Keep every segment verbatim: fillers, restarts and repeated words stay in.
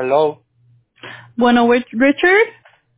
Hello, Bueno, Rich- Richard,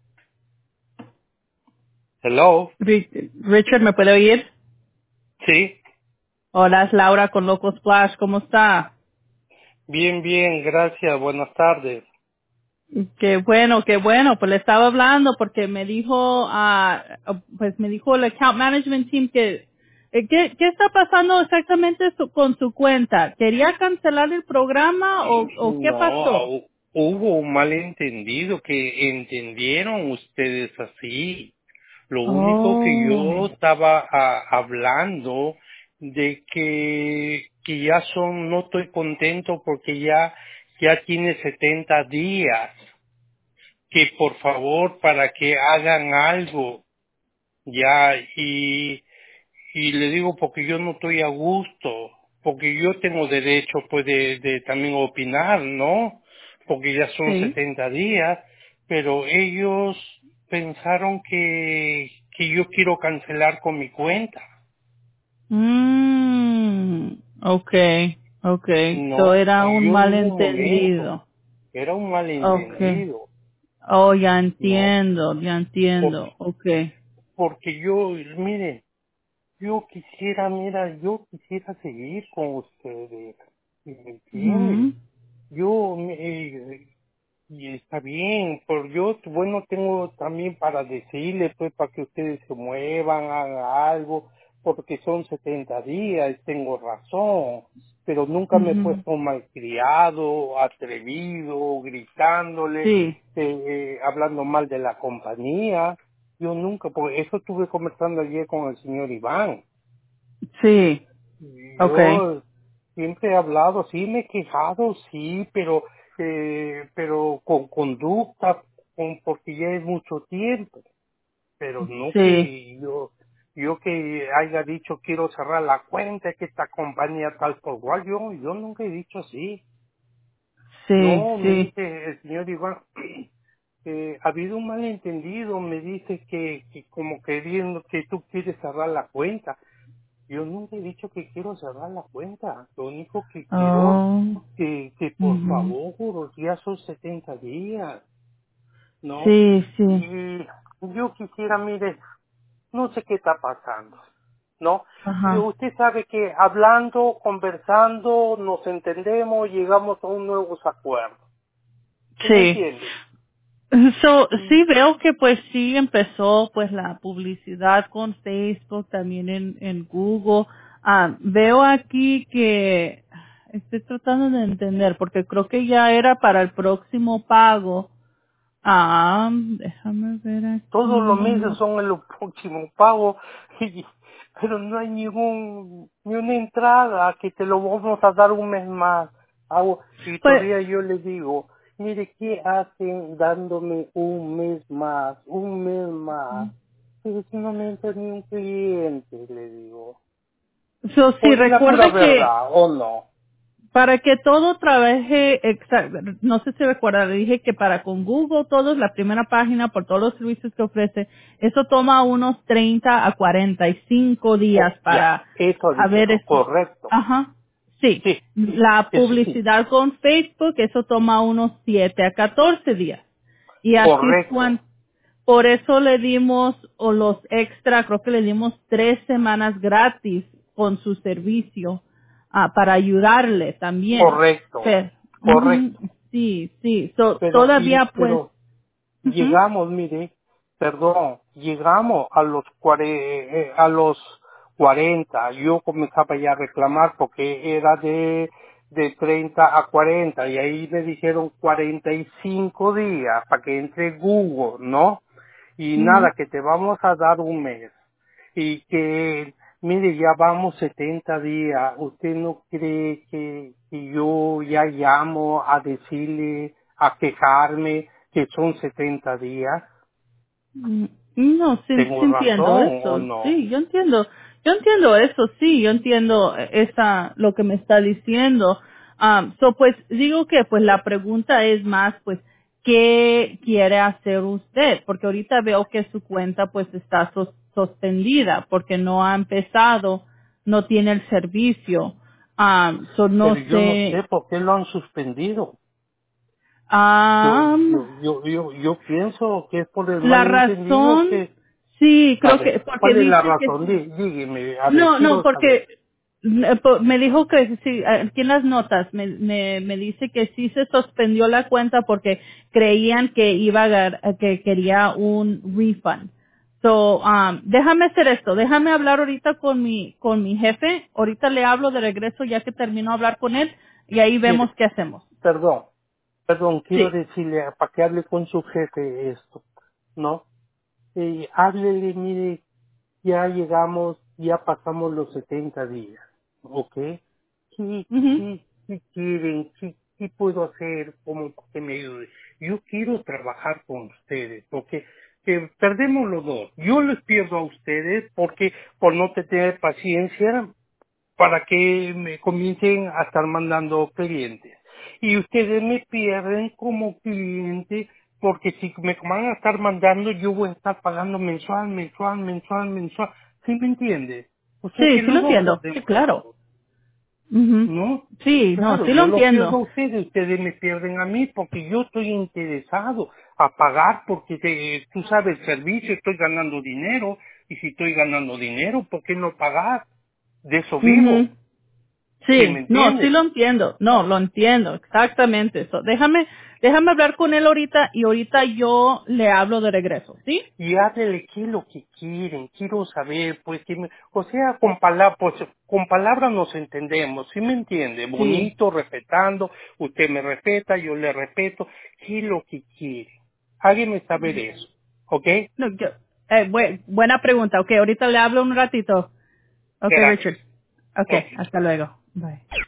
hello. Ri- Richard, ¿me puede oír? Sí, Hola, es Laura con Loco Splash, ¿cómo está? bien, bien, gracias, buenas tardes. Qué bueno, qué bueno, pues le estaba hablando porque me dijo, ah, pues me dijo el account management team que, eh, ¿qué, qué está pasando exactamente su- con su cuenta? ¿Quería cancelar el programa o, o qué No, pasó? hu- hubo un malentendido que entendieron ustedes así. Lo único que Oh, yo estaba ah, hablando de que, que ya son, no estoy contento porque ya, ya tiene setenta días. Que por favor para que hagan algo ya y y le digo porque yo no estoy a gusto, porque yo tengo derecho pues de, de también opinar, ¿no? Porque ya son sí. setenta días, pero ellos pensaron que, que yo quiero cancelar con mi cuenta. Mm, okay, okay, so No, era un yo en ningún momento, malentendido. era un Okay. malentendido, Oh, ya ¿no? entiendo, ya entiendo. Porque, Okay. porque yo, mire, yo quisiera, mira, yo quisiera seguir con ustedes, ¿me entiendes? Mhm. Yo, eh, y está bien, pero yo, bueno, tengo también para decirles, pues, para que ustedes se muevan, hagan algo, porque son setenta días, tengo razón, pero nunca me he Mhm. puesto malcriado, atrevido, gritándole, Sí, eh, eh, hablando mal de la compañía. Yo nunca, porque eso estuve conversando ayer con el señor Iván. sí. Okay. Yo siempre he hablado, sí me he quejado, sí, pero eh, pero con conducta, con, porque ya es mucho tiempo, pero no Sí, que yo yo que haya dicho quiero cerrar la cuenta, que esta compañía tal por cual, yo, yo nunca he dicho así. sí, No, me sí. dice el señor Iván, eh, ha habido un malentendido, me dice que, que como queriendo que tú quieres cerrar la cuenta. Yo nunca he dicho que quiero cerrar la cuenta. Lo único que quiero Oh. que, que por Mhm. favor, ya son setenta días, ¿no? Sí, sí. Y yo quisiera, mire, no sé qué está pasando, ¿no? Y Ajá. usted sabe que hablando, conversando, nos entendemos, llegamos a un nuevo acuerdo. ¿Sí me Sí. entiende? So, Mm. sí veo que pues sí empezó pues la publicidad con Facebook, también en, en Google. Ah, veo aquí que estoy tratando de entender porque creo que ya era para el próximo pago. Ah, déjame ver Todos los aquí. meses son en los próximos pagos, y- pero no hay ningún, ni una entrada que te lo vamos a dar un mes más. Hago- y Pues, todavía yo le digo, mire, ¿qué hacen dándome un mes más, un mes más? Pero si no me entra ni un cliente, le digo. so, sí, Pues es la pura recuerda que verdad, ¿o no? para que todo trabaje, exa- no sé si recuerda, le dije que para con Google todo, la primera página por todos los servicios que ofrece, eso toma unos treinta a cuarenta y cinco Oh, días ya, para eso haber dijeron, eso. correcto. Ajá, sí. Sí, La eso sí, publicidad con Facebook, eso toma unos siete a catorce días. Y así es correcto, cuando, por eso le dimos, o los extra, creo que le dimos tres semanas gratis con su servicio ah, para ayudarle también. correcto, Pero, ujú, correcto. sí, sí, so, Pero, y, todavía pues, pero ujú, llegamos, mire, perdón, llegamos a los cuare, eh, a los cuarenta. Yo comenzaba ya a reclamar porque era de, de treinta a cuarenta y ahí me dijeron cuarenta y cinco días para que entre Google, ¿no? Y ujú. nada, que te vamos a dar un mes. Y que, mire, ya vamos setenta días. ¿Usted no cree que, que yo ya llamo a decirle, a quejarme que son setenta días? Mm, No, sí, sí ¿Tengo entiendo razón o eso, no? sí, yo entiendo, yo entiendo eso, sí, yo entiendo esa, lo que me está diciendo. Um, so pues digo que pues la pregunta es más pues, ¿qué quiere hacer usted? Porque ahorita veo que su cuenta pues está sos- sostenida porque no ha empezado, no tiene el servicio. Um, so no Pero yo no sé sé, por qué lo han suspendido. Yo, Um, yo, yo, yo, yo pienso que es por el la malentendido razón, que, sí, a creo que, ver, porque ¿cuál es la dice que razón? Dí- Dígame, a ver, no, no, quiero saber. porque eh, po- me dijo que sí, aquí en las notas me, me, me dice que sí se suspendió la cuenta porque creían que iba a gar- que quería un refund. So, um, déjame hacer esto, déjame hablar ahorita con mi, con mi jefe, ahorita le hablo de regreso ya que termino de hablar con él y ahí vemos Mire, qué hacemos. perdón, perdón, quiero Sí. decirle, para que hable con su jefe esto, ¿no? Eh, háblele, mire, ya llegamos, ya pasamos los setenta días, ¿ok? ¿Qué, Ujú. qué, qué quieren? ¿Qué, qué puedo hacer como para que me ayude? Yo quiero trabajar con ustedes, porque eh, perdemos los dos. Yo les pierdo a ustedes porque por no tener paciencia para que me comiencen a estar mandando clientes. Y ustedes me pierden como cliente porque si me van a estar mandando yo voy a estar pagando mensual, mensual, mensual, mensual. ¿Sí me entiende? O sea Sí, que sí lo los dos entiendo, sí, perdemos los claro. dos. Ujú. ¿No? Sí, no, Claro, sí lo yo lo pierdo a entiendo. ustedes, ustedes me pierden a mí porque yo estoy interesado a pagar porque eh, tú sabes el servicio, estoy ganando dinero y si estoy ganando dinero, ¿por qué no pagar? De eso vivo, Ujú. ¿sí me Sí, no, sí entiendes? lo entiendo, no, lo entiendo, exactamente eso. Déjame, déjame hablar con él ahorita y ahorita yo le hablo de regreso, ¿sí? Y háblele qué es lo que quieren, quiero saber, pues, que me- o sea, con palabras, pues, con palabras nos entendemos, ¿sí me entiende? Sí. Bonito, respetando, usted me respeta, yo le respeto, ¿qué es lo que quiere? Hágame saber eso, ¿ok? No, yo, eh, bue- buena pregunta, ok, ahorita le hablo un ratito. Ok, Richard. Gracias. Ok, Ok. hasta luego. Bye.